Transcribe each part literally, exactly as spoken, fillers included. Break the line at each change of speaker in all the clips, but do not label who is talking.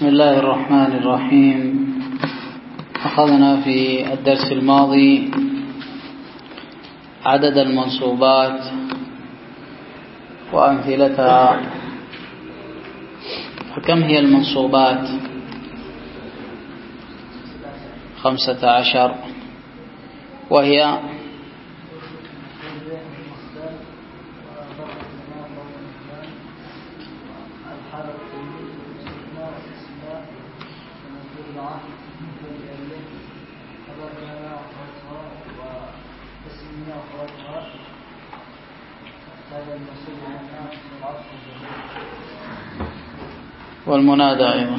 بسم الله الرحمن الرحيم. أخذنا في الدرس الماضي عدد المنصوبات وأمثلتها. فكم هي المنصوبات؟ خمسة عشر، وهي والمنادى أيضا.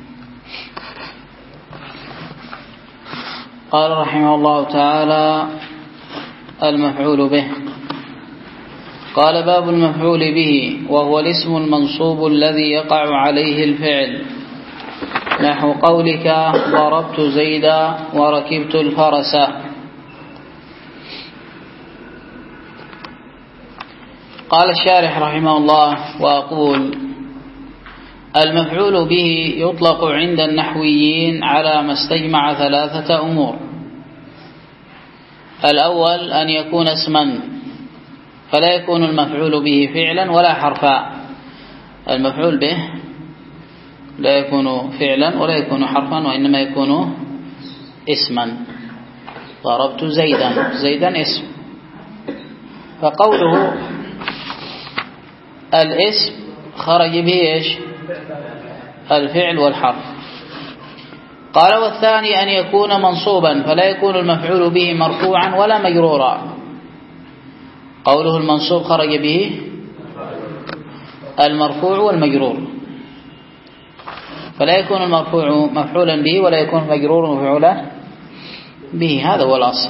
قال رحمه الله تعالى: المفعول به. قال: باب المفعول به، وهو الاسم المنصوب الذي يقع عليه الفعل، نحو قولك ضربت زيدا وركبت الفرس. قال الشارح رحمه الله: وأقول المفعول به يطلق عند النحويين على ما استجمع ثلاثة أمور. الأول أن يكون اسما، فلا يكون المفعول به فعلا ولا حرفا. المفعول به لا يكون فعلا ولا يكون حرفا، وإنما يكون اسما. ضربت زيدا، زيدا اسم، فقوله الاسم خرج به ايش؟ الفعل والحرف. قال: والثاني أن يكون منصوبا، فلا يكون المفعول به مرفوعا ولا مجرورا. قوله المنصوب خرج به المرفوع والمجرور، فلا يكون المرفوع مفعولا به ولا يكون المجرور مفعولا به. هذا هو الأصل.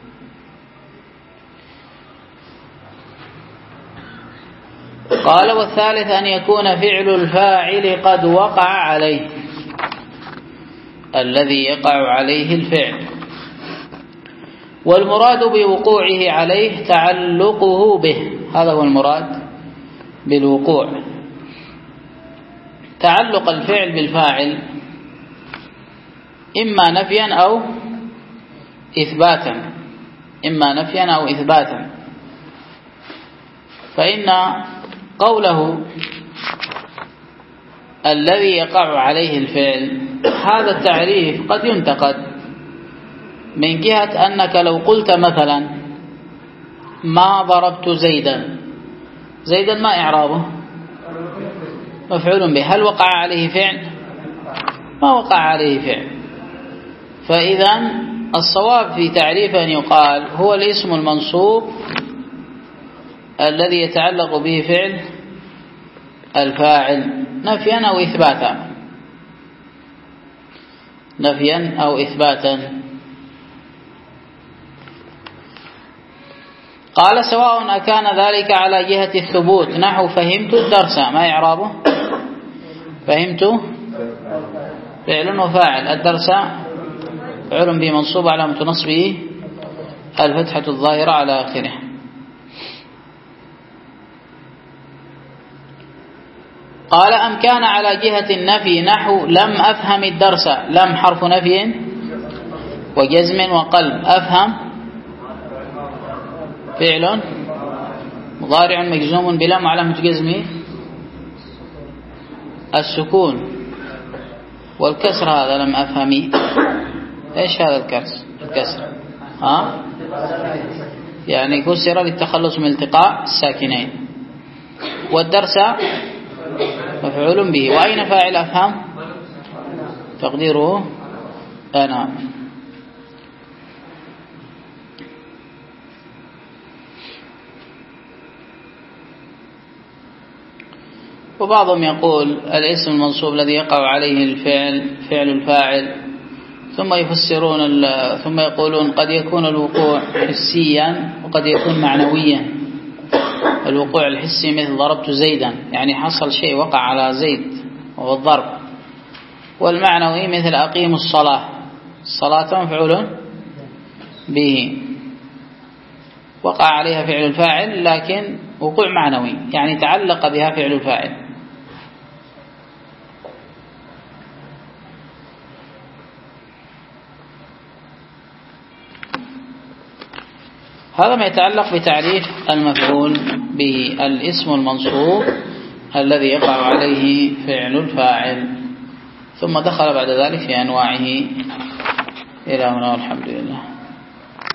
قال: والثالث أن يكون فعل الفاعل قد وقع عليه، الذي يقع عليه الفعل، والمراد بوقوعه عليه تعلقه به. هذا هو المراد بالوقوع، تعلق الفعل بالفاعل، إما نفيا أو إثباتا، إما نفيا أو إثباتا. فإن قوله الذي يقع عليه الفعل، هذا التعريف قد ينتقد من جهة أنك لو قلت مثلا ما ضربت زيدا، زيدا ما إعرابه؟ مفعول به. هل وقع عليه فعل؟ ما وقع عليه فعل. فإذا الصواب في تعريف أن يقال هو الاسم المنصوب الذي يتعلق به فعل الفاعل نفيا أو إثباتا، نفيا أو إثباتا. قال: سواء أكان ذلك على جهة الثبوت، نحو فهمت الدرس، ما إعرابه؟ فهمت فعل وفاعل، الدرس فعل به منصوب علامة نصبه الفتحة الظاهرة على آخره. قال: أم كان على جهة النفي، نحو لم أفهم الدرس، لم حرف نفي وجزم وقلب، أفهم فعل مضارع مجزوم بلام وعلامة جزمه السكون والكسر. هذا لم أفهمي، إيش هذا الكسر؟ الكسر ها يعني كسر للتخلص من التقاء الساكنين. والدرس مفعول به. وأين فاعل أفهم؟ تقديره أنا. وبعضهم يقول الاسم المنصوب الذي يقع عليه الفعل فعل الفاعل، ثم يفسرون ثم يقولون قد يكون الوقوع حسيا وقد يكون معنويا. الوقوع الحسي مثل ضربت زيدا، يعني حصل شيء وقع على زيد وهو الضرب. والمعنوي مثل أقيموا الصلاة، الصلاة مفعول به، وقع عليها فعل الفاعل لكن وقوع معنوي، يعني تعلق بها فعل الفاعل. هذا ما يتعلق بتعريف المفعول به، الاسم المنصوب الذي يقع عليه فعل الفاعل. ثم دخل بعد ذلك في أنواعه. إلى هنا والحمد لله.